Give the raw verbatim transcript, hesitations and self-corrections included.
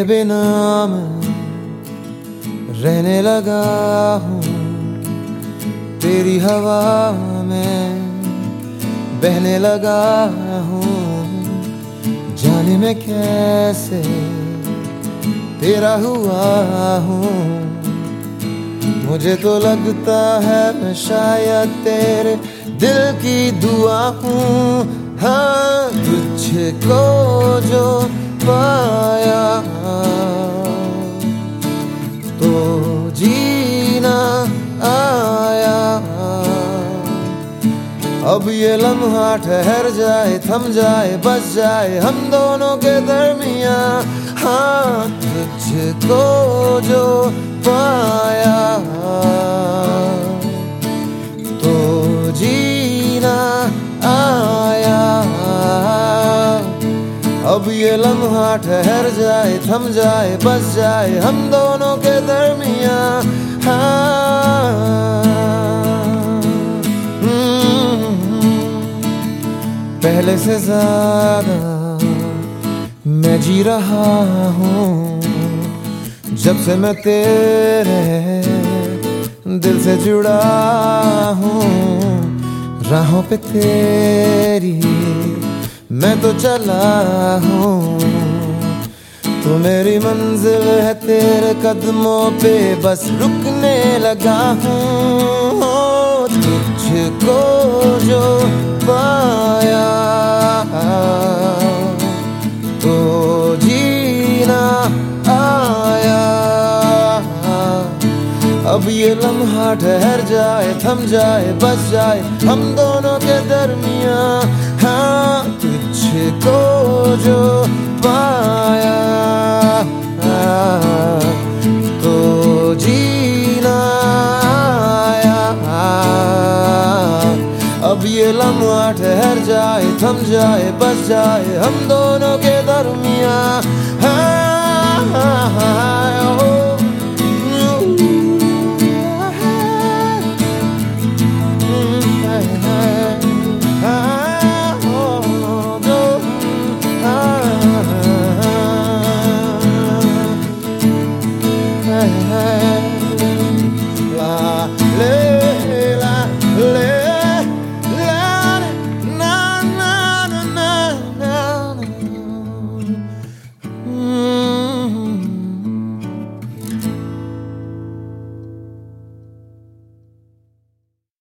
बिना मैं रहने लगा हूँ, तेरी हवा में बहने लगा हूँ। जाने मैं कैसे तेरा हुआ हूँ, मुझे तो लगता है मैं शायद तेरे दिल की दुआ हूँ। हाँ, तुझको जो पाया तो जीना आया। अब ये लम्हा ठहर जाए, थम जाए, बस जाए हम दोनों के दरमियाँ। हाँ, तुझको जो पाया तो जीना आया। अब ये लम्हा ठहर जाए, थम जाए, बस जाए हम दोनों के दरमियाँ। हाँ, पहले से ज्यादा मैं जी रहा हूँ, जब से मैं तेरे दिल से जुड़ा हूँ। राहों पे तेरी मैं तो चला हूँ, तू मेरी मंजिल है, तेरे कदमों पे बस रुकने लगा हूँ। तुझको जो पाया तो जीना आया। अब ये लम्हा ठहर जाए, थम जाए, बस जाए हम दोनों के दरमियाँ। हाँ, तुझको जो पाया तो जीना आया। अब ये लम्हा ठहर जाए, थम जाए, बस जाए हम दोनों के दरमियाँ। हाँ, हाँ, हाँ।